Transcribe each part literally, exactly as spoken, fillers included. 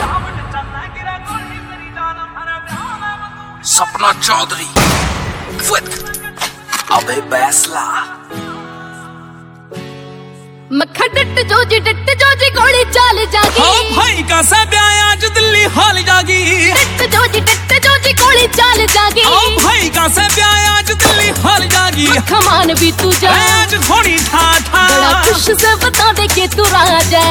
सपना चौधरी अबे बैसला मक्खा डट जो जी डट जो जी गोली चाल जागी। हाँ भाई का सब आज दिल्ली हाल जागी। डट जो जी डट जो जी गोली चाल जागी। हाँ भाई का सब आज दिल्ली हाल जागी। खमान भी तू जा आज थोड़ी ठा ठा बड़ा खुश से बता दे के तू राजा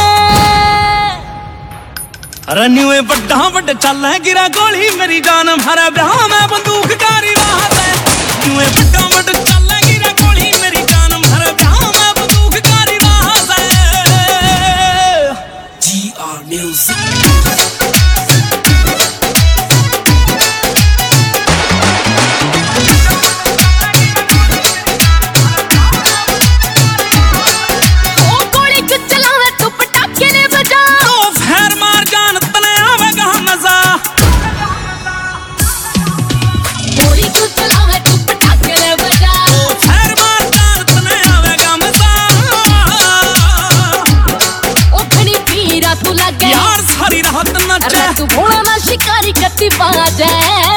रन्यूए बड्डा बड्ड चल है गिरा गोली मेरी जान हरा ब्याह में बंदूक कारी बात है। न्यूए बड्डा बड्ड चल है गिरा गोली मेरी जान हरा ब्याह में बंदूक कारी बात है। जी आर म्यूजिक तू भोला ना शिकारी कत्ती बाजे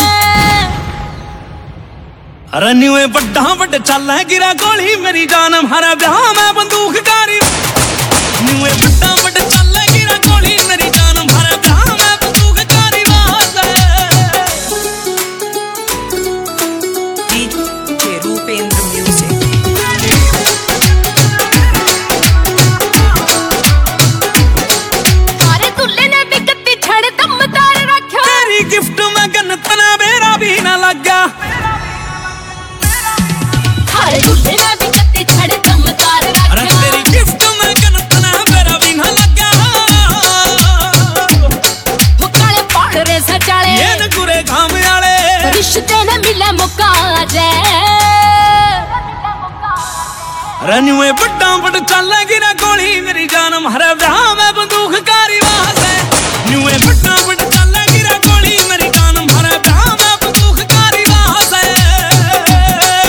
रन्यूए बड्डा बड्ड चल है गिरा गोली मेरी जान हरा ब्याह में बंदूक कारी। न्यूए बड्डा बड्ड चल है गिरा गोली मेरी जान हरा ब्याह में बंदूक कारी बात है। डीजे रूपेंद्र म्यूजिक अरे दुल्ले ने भी कत्ती छड़ दमदार रखा। तेरी गिफ्ट में गन्तना मेरा भी ना लगा। अरे दुल्ले ने भी कत्ती छड़ दमदार रखा। अरे तेरी गिफ्ट में गन्तना मेरा भी ना लगा। वो काले पहाड़ रे सचाले ये न गुरे घाम आले रिश्ते ने मिले मुका जे रन्यूए बड्डा बड्ड चल गिरा गोली मेरी जान हरा ब्याह में बंदूक कारी बात है। न्यूए बड्डा बड्ड चल गिरा गोली मेरी जान हरा ब्याह में बंदूक कारी बात है।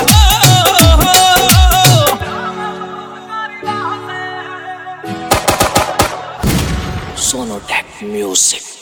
सोनोटेक म्यूजिक।